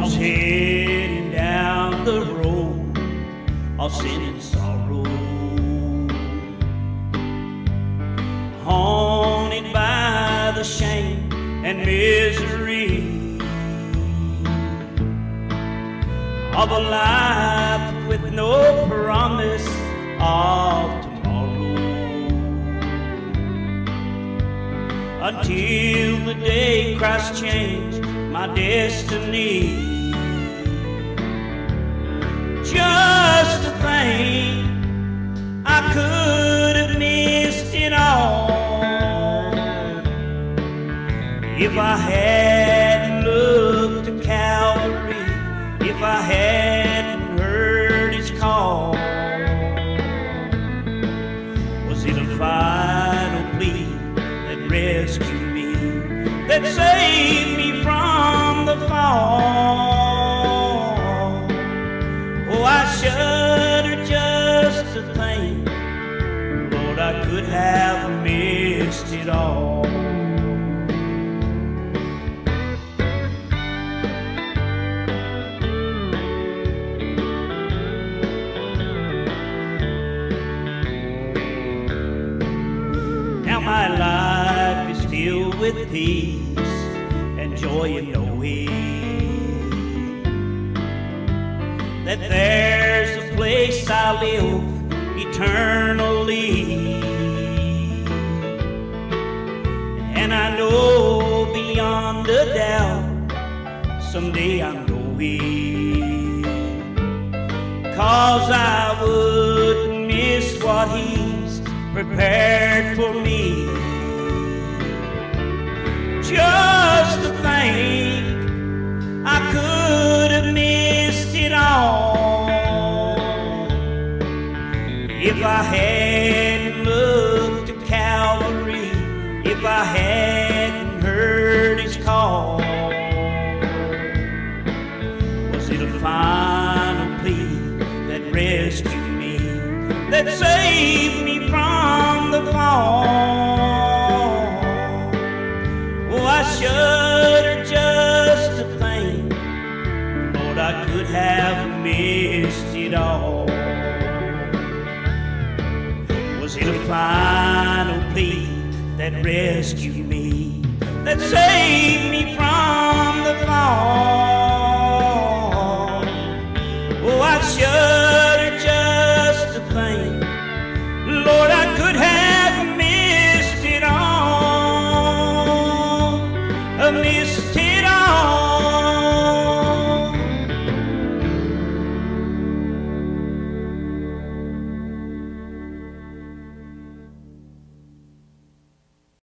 was heading down the road of sin and sorrow, haunted by the shame and misery of a life with no promise of tomorrow, until the day Christ changed my destiny. Just to think I could have missed it all if I hadn't looked to Calvary, if I hadn't heard His call. Was it a final plea that rescued me, that saved me from the fall? Oh, I shudder just to think, Lord, I could have missed it all. Now my life is filled with peace and joy in knowing that there's a place I live eternally. And I know beyond a doubt someday I'm going, 'cause I wouldn't miss what He's prepared for me. Just to think I could have missed it all if I hadn't looked to Calvary, if I hadn't heard His call. Was it a final plea that rescued me, that saved me from the fall? Oh, I shudder just to think, Lord, I could have missed it all. Was it a final plea that rescued me, that saved me from the fall? Oh, I shudder just to think, Lord, I could have missed it all, missed it